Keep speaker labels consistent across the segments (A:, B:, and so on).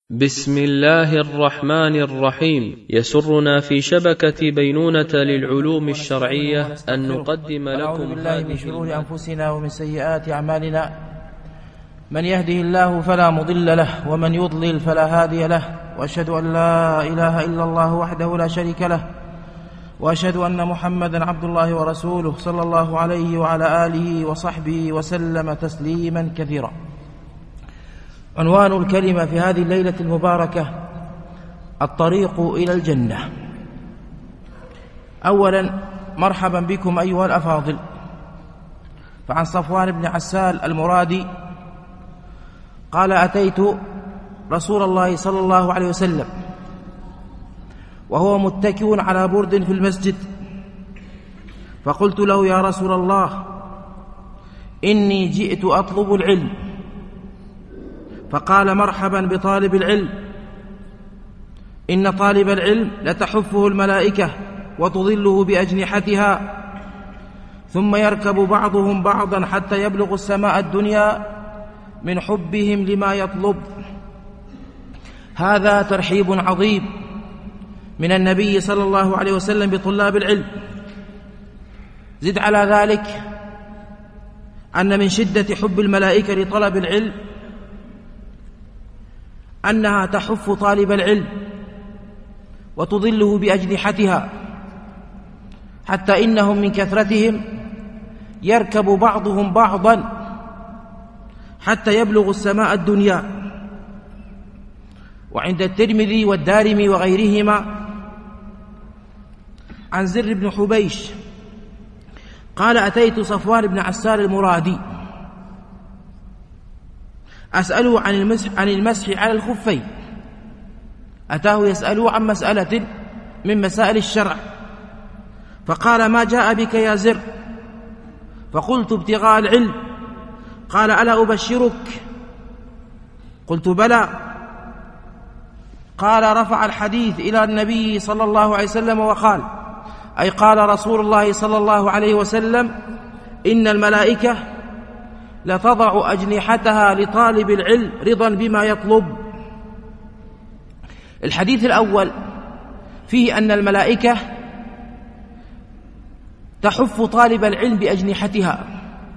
A: بسم الله الرحمن الرحيم. يسرنا في شبكة بينونة للعلوم الشرعية أن نقدم لكم
B: بالله من شرور أنفسنا ومن سيئات أعمالنا، من يهده الله فلا مضل له ومن يضلل فلا هادي له، وأشهد أن لا إله إلا الله وحده لا شريك له، وأشهد أن محمدا عبد الله ورسوله صلى الله عليه وعلى آله وصحبه وسلم تسليما كثيرا. عنوان الكلمة في هذه الليلة المباركة: الطريق إلى الجنة. أولا، مرحبا بكم أيها الأفاضل. فعن صفوان بن عسال المرادي قال: أتيت رسول الله صلى الله عليه وسلم وهو متكئ على برد في المسجد، فقلت له: يا رسول الله، إني جئت أطلب العلم. فقال: مرحبا بطالب العلم، إن طالب العلم لتحفه الملائكة وتظله بأجنحتها، ثم يركب بعضهم بعضا حتى يبلغ السماء الدنيا من حبهم لما يطلب. هذا ترحيب عظيم من النبي صلى الله عليه وسلم بطلاب العلم. زد على ذلك أن من شدة حب الملائكة لطلب العلم أنها تحف طالب العلم وتظله بأجنحتها، حتى إنهم من كثرتهم يركب بعضهم بعضا حتى يبلغ السماء الدنيا. وعند الترمذي والدارمي وغيرهما عن زر بن حبيش قال: أتيت صفوان بن عسال المرادي أسأله عن المسح على الخفين. أتاه يسأله عن مسألة من مسائل الشرع، فقال: ما جاء بك يا زر؟ فقلت: ابتغاء العلم. قال: ألا أبشرك؟ قلت: بلى. قال: رفع الحديث إلى النبي صلى الله عليه وسلم وقال: أي قال رسول الله صلى الله عليه وسلم: إن الملائكة لتضع أجنحتها لطالب العلم رضا بما يطلب. الحديث الأول فيه أن الملائكة تحف طالب العلم بأجنحتها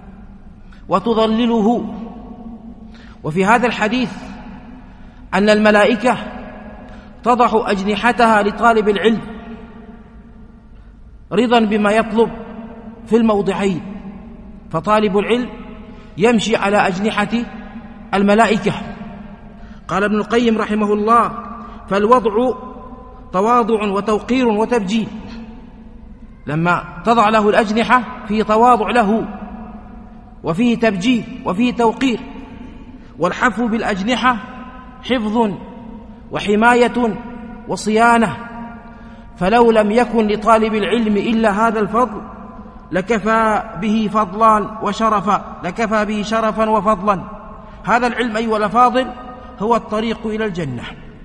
B: وتظلله، وفي هذا الحديث أن الملائكة تضع أجنحتها لطالب العلم رضا بما يطلب في الموضعين، فطالب العلم يمشي على أجنحة الملائكة. قال ابن القيم رحمه الله: فالوضع تواضع وتوقير وتبجيل. لما تضع له الأجنحة فيه تواضع له، وفيه تبجيل، وفيه توقير. والحف بالأجنحة حفظ وحماية وصيانة، فلو لم يكن لطالب العلم إلا هذا الفضل لكفى به فضلا وشرفا، لكفى به شرفا وفضلا. هذا العلم أيها الأفاضل هو الطريق إلى الجنة،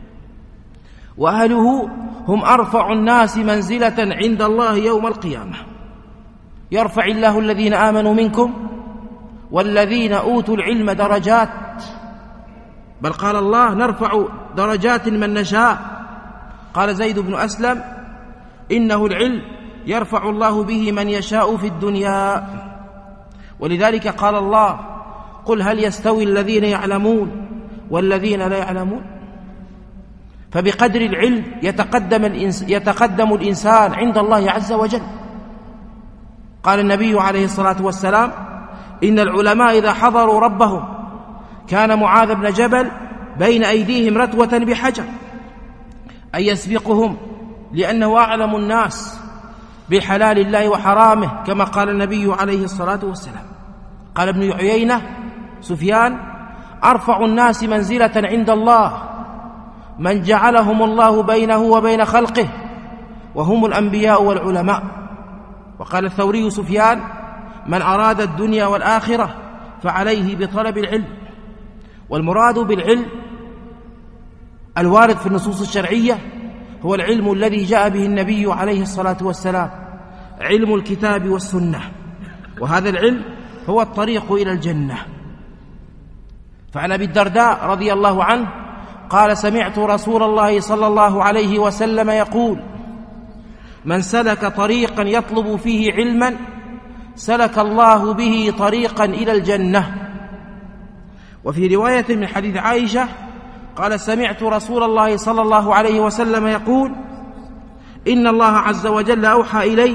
B: وأهله هم أرفع الناس منزلة عند الله يوم القيامة. يرفع الله الذين آمنوا منكم والذين أوتوا العلم درجات، بل قال الله: نرفع درجات من نشاء. قال زيد بن أسلم: إنه العلم يرفع الله به من يشاء في الدنيا. ولذلك قال الله: قل هل يستوي الذين يعلمون والذين لا يعلمون. فبقدر العلم يتقدم الإنسان عند الله عز وجل. قال النبي عليه الصلاة والسلام: إن العلماء إذا حضروا ربهم كان معاذ بن جبل بين أيديهم رتوة بحجر، أي يسبقهم لأنه أعلم الناس بحلال الله وحرامه، كما قال النبي عليه الصلاة والسلام. قال ابن عيينة: سفيان: أرفع الناس منزلة عند الله من جعلهم الله بينه وبين خلقه، وهم الأنبياء والعلماء. وقال الثوري: سفيان: من أراد الدنيا والآخرة فعليه بطلب العلم. والمراد بالعلم الوارد في النصوص الشرعية هو العلم الذي جاء به النبي عليه الصلاة والسلام، علم الكتاب والسنة، وهذا العلم هو الطريق إلى الجنة. فعن أبي الدرداء رضي الله عنه قال: سمعت رسول الله صلى الله عليه وسلم يقول: من سلك طريقا يطلب فيه علما سلك الله به طريقا إلى الجنة. وفي رواية من حديث عائشة قال: سمعت رسول الله صلى الله عليه وسلم يقول: إن الله عز وجل أوحى إلي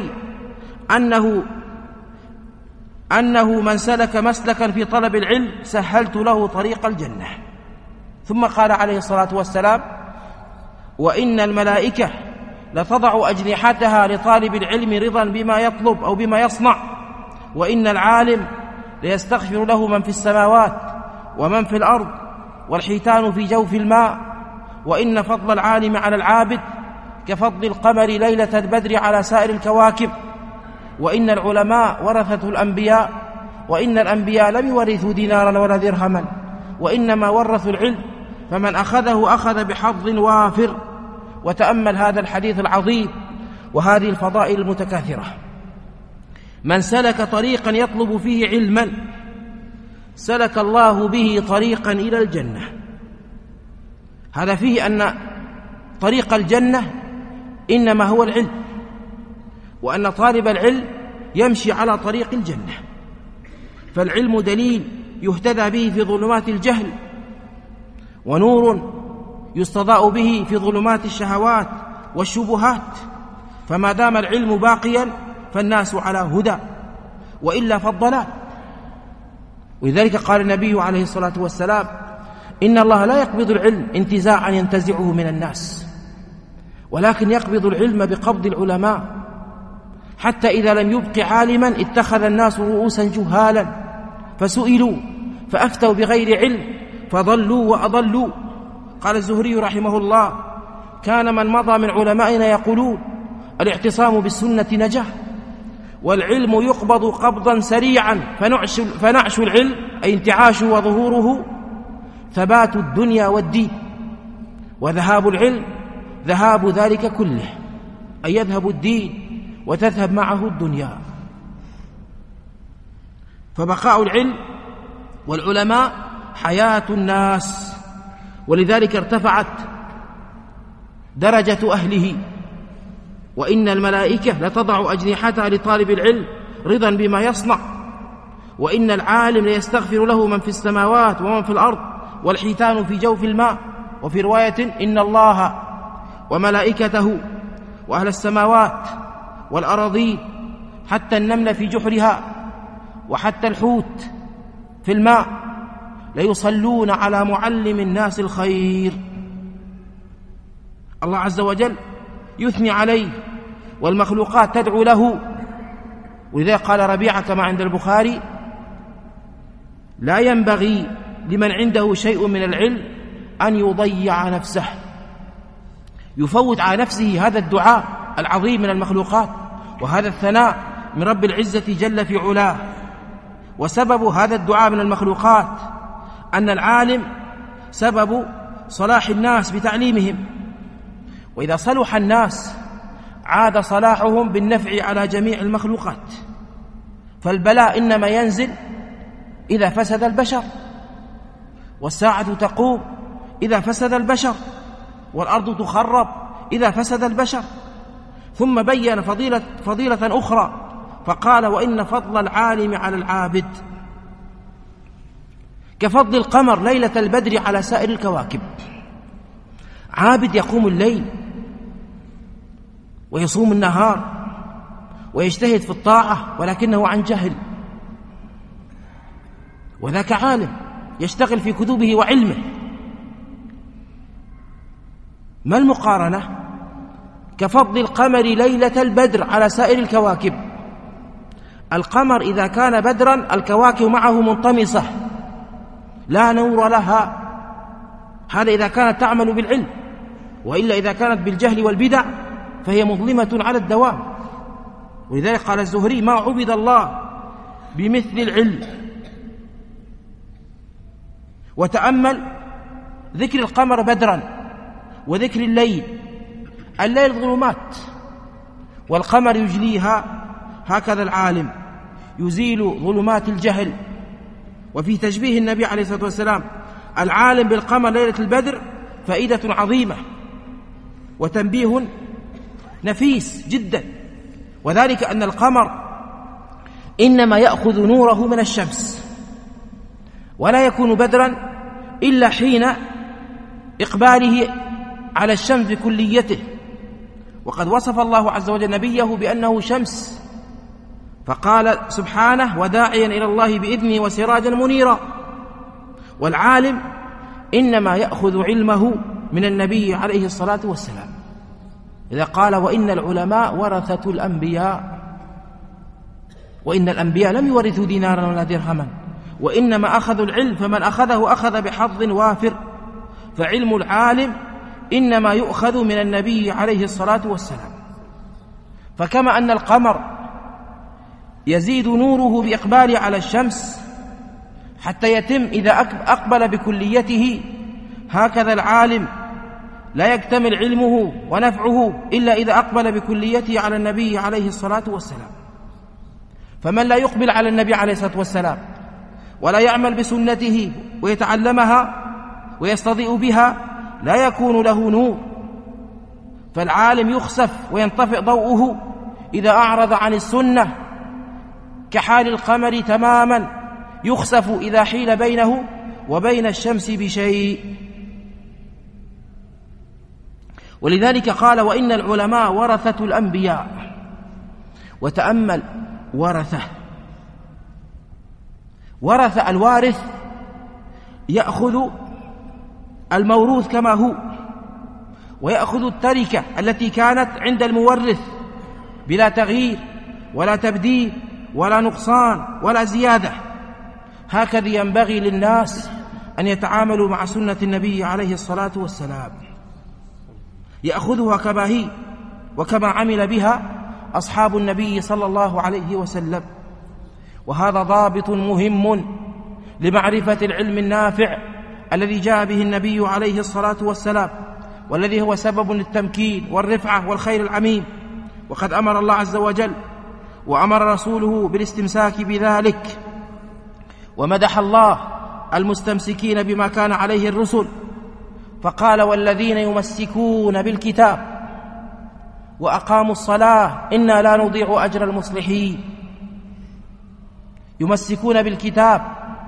B: أنه من سلك مسلكا في طلب العلم سهلت له طريق الجنة. ثم قال عليه الصلاة والسلام: وإن الملائكة لتضع أجنحتها لطالب العلم رضا بما يطلب أو بما يصنع، وإن العالم ليستغفر له من في السماوات ومن في الأرض والحيتان في جوف الماء، وإن فضل العالم على العابد كفضل القمر ليلة البدر على سائر الكواكب، وإن العلماء ورثة الأنبياء، وإن الأنبياء لم يورثوا دينارا ولا درهما، وإنما ورثوا العلم، فمن أخذه أخذ بحظ وافر. وتأمل هذا الحديث العظيم وهذه الفضائل المتكاثرة. من سلك طريقا يطلب فيه علما سلك الله به طريقا إلى الجنة. هذا فيه أن طريق الجنة إنما هو العلم، وأن طالب العلم يمشي على طريق الجنة، فالعلم دليل يهتدى به في ظلمات الجهل، ونور يستضاء به في ظلمات الشهوات والشبهات. فما دام العلم باقيا فالناس على هدى، وإلا فالضلال. ولذلك قال النبي عليه الصلاة والسلام: إن الله لا يقبض العلم انتزاعا ينتزعه من الناس، ولكن يقبض العلم بقبض العلماء، حتى إذا لم يبق عالما اتخذ الناس رؤوسا جهالا فسئلوا فأفتوا بغير علم فضلوا وأضلوا. قال الزهري رحمه الله: كان من مضى من علمائنا يقولون: الاعتصام بالسنة نجاة، والعلم يقبض قبضا سريعا، فنعش العلم أي انتعاش وظهوره ثبات الدنيا والدين، وذهاب العلم ذهاب ذلك كله، أي يذهب الدين وتذهب معه الدنيا. فبقاء العلم والعلماء حياة الناس، ولذلك ارتفعت درجة أهله. وإن الملائكة لتضع أجنحتها لطالب العلم رضا بما يصنع، وإن العالم ليستغفر له من في السماوات ومن في الأرض والحيتان في جوف الماء. وفي رواية: إن الله وملائكته وأهل السماوات والأراضين حتى النمل في جحرها وحتى الحوت في الماء ليصلون على معلم الناس الخير. الله عز وجل يثني عليه، والمخلوقات تدعو له. ولذلك قال ربيعة كما عند البخاري: لا ينبغي لمن عنده شيء من العلم أن يضيع نفسه، يفوت على نفسه هذا الدعاء العظيم من المخلوقات، وهذا الثناء من رب العزة جل في علاه. وسبب هذا الدعاء من المخلوقات أن العالم سبب صلاح الناس بتعليمهم، وإذا صلح الناس عاد صلاحهم بالنفع على جميع المخلوقات. فالبلاء إنما ينزل إذا فسد البشر، والساعة تقوم إذا فسد البشر، والأرض تخرب إذا فسد البشر. ثم بين فضيلة أخرى فقال: وإن فضل العالم على العابد كفضل القمر ليلة البدر على سائر الكواكب. عابد يقوم الليل ويصوم النهار ويجتهد في الطاعة ولكنه عن جهل، وذاك عالم يشتغل في كتبه وعلمه. ما المقارنة؟ كفضل القمر ليلة البدر على سائر الكواكب. القمر إذا كان بدرا الكواكب معه منطمسة لا نور لها، هذا إذا كانت تعمل بالعلم، وإلا إذا كانت بالجهل والبدع فهي مظلمة على الدوام. ولذلك قال الزهري: ما عبد الله بمثل العلم. وتأمل ذكر القمر بدرا وذكر الليل ظلمات والقمر يجليها، هكذا العالم يزيل ظلمات الجهل. وفي تشبيه النبي عليه الصلاة والسلام العالم بالقمر ليلة البدر فائدة عظيمة وتنبيه نفيس جدا، وذلك أن القمر إنما يأخذ نوره من الشمس، ولا يكون بدرا إلا حين إقباله على الشمس بكليته. وقد وصف الله عز وجل نبيه بأنه شمس، فقال سبحانه: وداعيا إلى الله بإذنه وسراجا منيرا. والعالم إنما يأخذ علمه من النبي عليه الصلاة والسلام، إذا قال: وإن العلماء ورثة الأنبياء، وإن الأنبياء لم يورثوا دينارا ولا درهما، وإنما أخذوا العلم، فمن أخذه أخذ بحظ وافر. فعلم العالم إنما يؤخذ من النبي عليه الصلاة والسلام. فكما أن القمر يزيد نوره بإقباله على الشمس حتى يتم إذا أقبل بكليته، هكذا العالم لا يكتمل علمه ونفعه إلا إذا أقبل بكليته على النبي عليه الصلاة والسلام. فمن لا يقبل على النبي عليه الصلاة والسلام ولا يعمل بسنته ويتعلمها ويستضيء بها لا يكون له نور. فالعالم يخسف وينطفئ ضوءه إذا أعرض عن السنة، كحال القمر تماما يخسف إذا حيل بينه وبين الشمس بشيء. ولذلك قال: وإن العلماء ورثة الأنبياء. وتأمل ورث الوارث يأخذ الموروث كما هو، ويأخذ التركة التي كانت عند المورث بلا تغيير ولا تبديل ولا نقصان ولا زيادة. هكذا ينبغي للناس أن يتعاملوا مع سنة النبي عليه الصلاة والسلام، يأخذها كما هي وكما عمل بها أصحاب النبي صلى الله عليه وسلم. وهذا ضابط مهم لمعرفة العلم النافع الذي جاء به النبي عليه الصلاة والسلام، والذي هو سبب للتمكين والرفعة والخير العميم. وقد أمر الله عز وجل وأمر رسوله بالاستمساك بذلك، ومدح الله المستمسكين بما كان عليه الرسل، فقال: والذين يمسكون بالكتاب وأقاموا الصلاة إنا لا نضيع أجر المصلحين. يمسكون بالكتاب،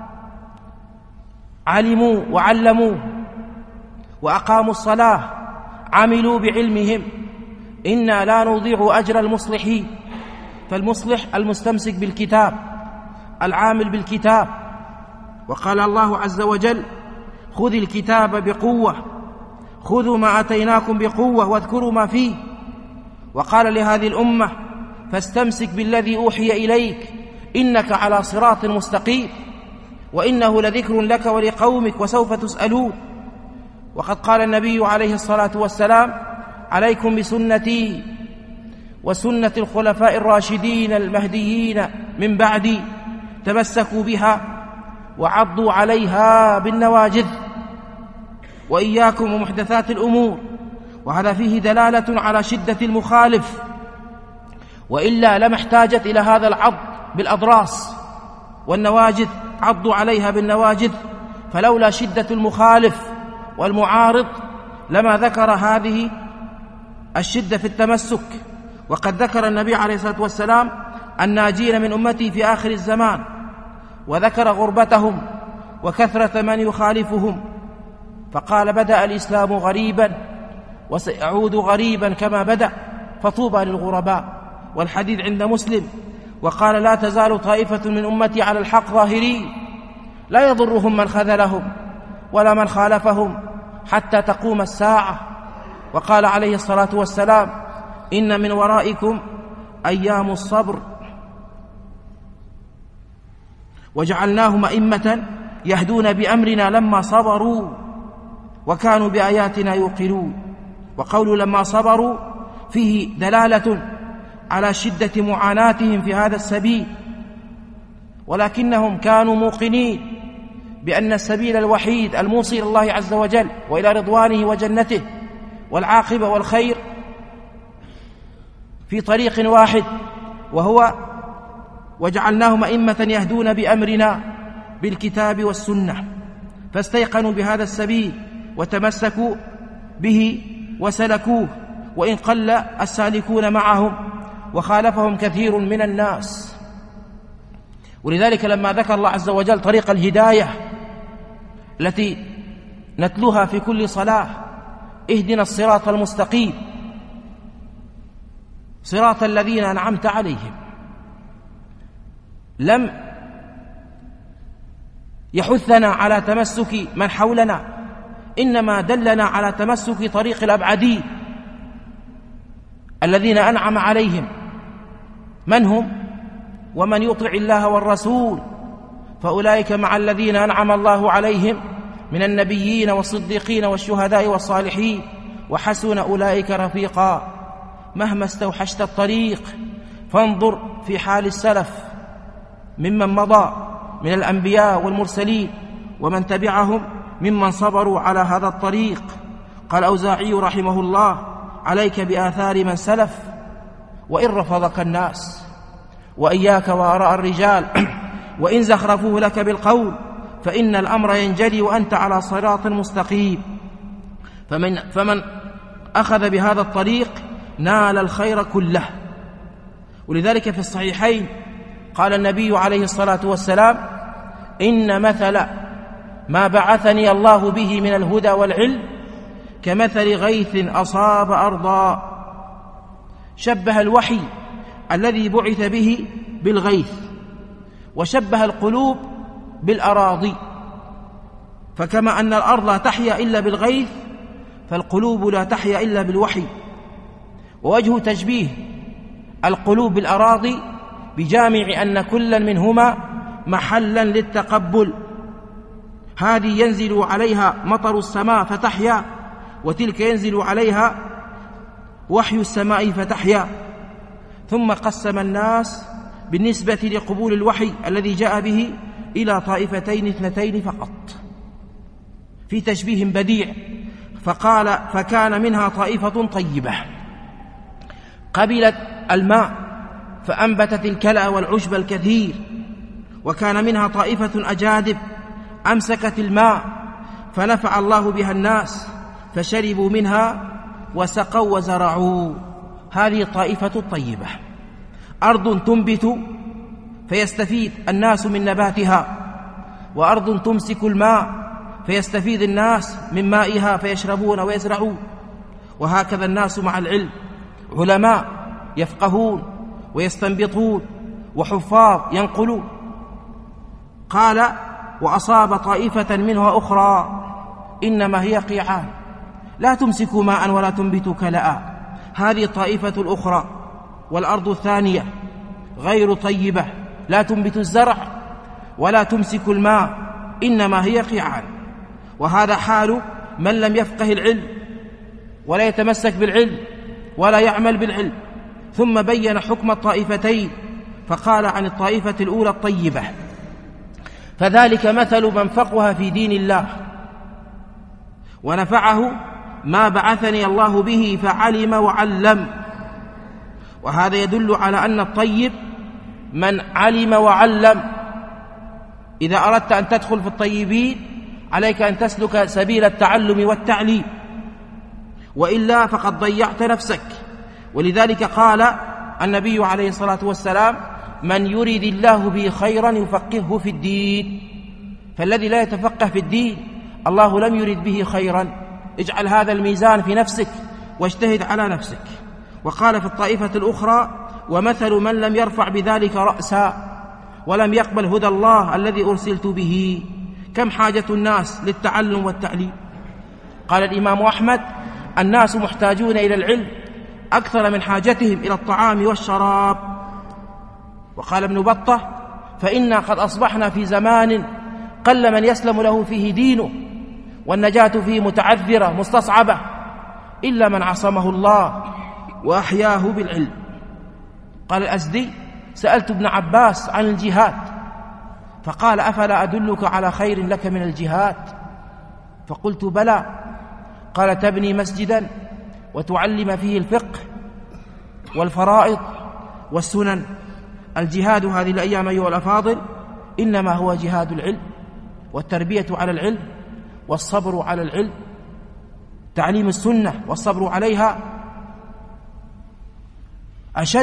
B: علموا وعلموا، وأقاموا الصلاة، عملوا بعلمهم، إنا لا نضيع أجر المصلحين. فالمصلح المستمسك بالكتاب، العامل بالكتاب. وقال الله عز وجل: خذ الكتاب بقوة، خذوا ما أتيناكم بقوة واذكروا ما فيه. وقال لهذه الأمة: فاستمسك بالذي أوحي إليك إنك على صراط مستقيم، وإنه لذكر لك ولقومك وسوف تسألون. وقد قال النبي عليه الصلاة والسلام: عليكم بسنتي وسنة الخلفاء الراشدين المهديين من بعدي، تمسكوا بها وعضوا عليها بالنواجذ، وإياكم ومحدثات الأمور. وهذا فيه دلالة على شدة المخالف، وإلا لما احتاجت إلى هذا العض بالأضراس والنواجذ، عضوا عليها بالنواجذ. فلولا شدة المخالف والمعارض لما ذكر هذه الشدة في التمسك. وقد ذكر النبي عليه الصلاة والسلام الناجين من أمتي في آخر الزمان، وذكر غربتهم وكثرة من يخالفهم، فقال: بدأ الإسلام غريبا وسيعود غريبا كما بدأ، فطوبى للغرباء. والحديث عند مسلم. وقال: لا تزال طائفة من أمتي على الحق ظاهرين، لا يضرهم من خذلهم ولا من خالفهم حتى تقوم الساعة. وقال عليه الصلاة والسلام: إن من ورائكم أيام الصبر، وجعلناهم أئمة يهدون بأمرنا لما صبروا وكانوا بآياتنا يوقنون. وقول لما صبروا فيه دلالة على شدة معاناتهم في هذا السبيل، ولكنهم كانوا موقنين بأن السبيل الوحيد الموصل إلى الله عز وجل وإلى رضوانه وجنته والعاقبة والخير في طريق واحد، وهو وجعلناهم أئمة يهدون بأمرنا بالكتاب والسنة. فاستيقنوا بهذا السبيل وتمسكوا به وسلكوه، وإن قل السالكون معهم وخالفهم كثير من الناس. ولذلك لما ذكر الله عز وجل طريق الهداية التي نتلوها في كل صلاة، اهدنا الصراط المستقيم صراط الذين أنعمت عليهم، لم يحثنا على تمسك من حولنا، إنما دلنا على تمسك طريق الأبعدين الذين أنعم عليهم. من هم؟ ومن يطع الله والرسول فأولئك مع الذين أنعم الله عليهم من النبيين والصديقين والشهداء والصالحين وحسن أولئك رفيقا. مهما استوحشت الطريق فانظر في حال السلف ممن مضى من الأنبياء والمرسلين ومن تبعهم ممن صبروا على هذا الطريق. قال أوزاعي رحمه الله: عليك بآثار من سلف وإن رفضك الناس، وإياك وآراء الرجال وإن زخرفوه لك بالقول، فإن الأمر ينجلي وأنت على صراط مستقيم. فمن أخذ بهذا الطريق نال الخير كله. ولذلك في الصحيحين قال النبي عليه الصلاة والسلام: إن مثل ما بعثني الله به من الهدى والعلم كمثل غيث أصاب أرضا. شبه الوحي الذي بعث به بالغيث، وشبه القلوب بالأراضي. فكما أن الأرض لا تحيا إلا بالغيث، فالقلوب لا تحيا إلا بالوحي. ووجه تشبيه القلوب بالأراضي بجامع أن كلا منهما محلا للتقبل. هذه ينزل عليها مطر السماء فتحيا، وتلك ينزل عليها وحي السماء فتحيا. ثم قسم الناس بالنسبة لقبول الوحي الذي جاء به إلى طائفتين اثنتين فقط في تشبيه بديع، فقال: فكان منها طائفة طيبة قبلت الماء فأنبتت الكلأ والعشب الكثير، وكان منها طائفة أجادب أمسكت الماء فنفع الله بها الناس فشربوا منها وسقوا وزرعوا. هذه الطائفة الطيبة. أرض تنبت فيستفيد الناس من نباتها، وأرض تمسك الماء فيستفيد الناس من مائها فيشربون ويزرعون. وهكذا الناس مع العلم، علماء يفقهون ويستنبطون، وحفاظ ينقلون. قال: وأصاب طائفة منها أخرى إنما هي قيعان لا تمسك ماء ولا تنبت كلأ. هذه الطائفة الأخرى. والأرض الثانية غير طيبة لا تنبت الزرع ولا تمسك الماء، إنما هي قيعان. وهذا حال من لم يفقه العلم ولا يتمسك بالعلم ولا يعمل بالعلم. ثم بين حكم الطائفتين فقال عن الطائفة الأولى الطيبة: فذلك مثل من فقه في دين الله ونفعه ما بعثني الله به فعلم وعلم. وهذا يدل على أن الطيب من علم وعلم. إذا أردت أن تدخل في الطيبين عليك أن تسلك سبيل التعلم والتعليم، وإلا فقد ضيعت نفسك. ولذلك قال النبي عليه الصلاة والسلام: من يريد الله به خيرا يفقهه في الدين. فالذي لا يتفقه في الدين الله لم يرد به خيرا. اجعل هذا الميزان في نفسك واجتهد على نفسك. وقال في الطائفة الأخرى: ومثل من لم يرفع بذلك رأسا ولم يقبل هدى الله الذي أرسلت به. كم حاجة الناس للتعلم والتعليم. قال الإمام أحمد: الناس محتاجون إلى العلم أكثر من حاجتهم إلى الطعام والشراب. وقال ابن بطة: فإنا قد أصبحنا في زمان قل من يسلم له فيه دينه، والنجاة فيه متعذرة مستصعبة إلا من عصمه الله وأحياه بالعلم. قال الأزدي: سألت ابن عباس عن الجهاد فقال: أفلا أدلك على خير لك من الجهاد؟ فقلت: بلى. قال: تبني مسجدا وتعلم فيه الفقه والفرائض والسنن. الجهاد هذه الأيام أيها الأفاضل إنما هو جهاد العلم والتربية على العلم والصبر على العلم تعليم السنة والصبر عليها أشد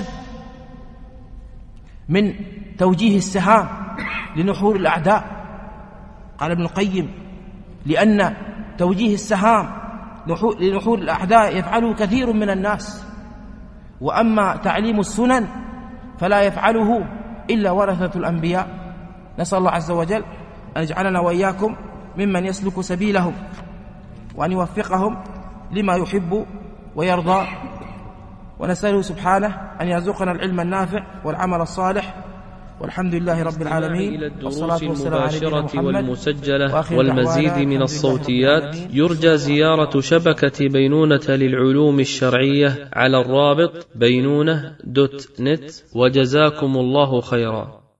B: من توجيه السهام لنحور الأعداء. قال ابن القيم: لأن توجيه السهام لنحور الأعداء يفعله كثير من الناس، وأما تعليم السنن فلا يفعله إلا ورثة الأنبياء. نسأل الله عز وجل أن يجعلنا وإياكم ممن يسلك سبيلهم، وأن يوفقهم لما يحب ويرضى، ونسأله سبحانه أن يرزقنا العلم النافع والعمل الصالح، والحمد لله رب العالمين.
A: إلى الدروس المباشرة والمسجلة والمزيد من الصوتيات يرجى زيارة شبكة بينونة للعلوم الشرعية على الرابط بينونة.net. وجزاكم الله خيرا.